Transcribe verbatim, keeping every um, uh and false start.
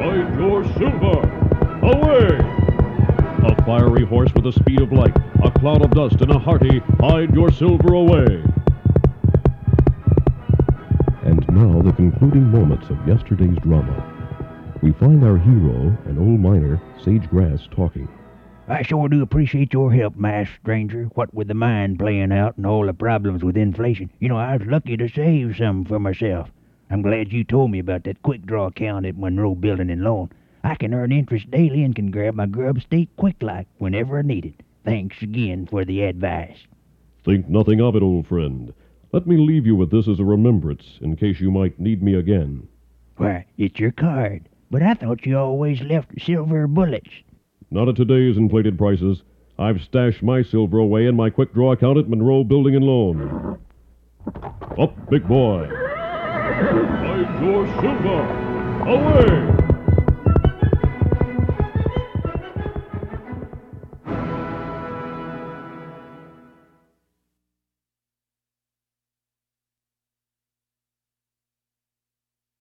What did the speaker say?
Find your silver! Away! A fiery horse with the speed of light, a cloud of dust, and a hearty, hide your silver away. And now the concluding moments of yesterday's drama. We find our hero, an old miner, Sage Grass, talking. I sure do appreciate your help, Master Stranger, what with the mine playing out and all the problems with inflation. You know, I was lucky to save some for myself. I'm glad you told me about that quick draw account at Monroe Building and Loan. I can earn interest daily and can grab my grub stake quick-like whenever I need it. Thanks again for the advice. Think nothing of it, old friend. Let me leave you with this as a remembrance, in case you might need me again. Why, it's your card. But I thought you always left silver bullets. Not at today's inflated prices. I've stashed my silver away in my quick draw account at Monroe Building and Loan. Up, big boy. Find your silver. Away!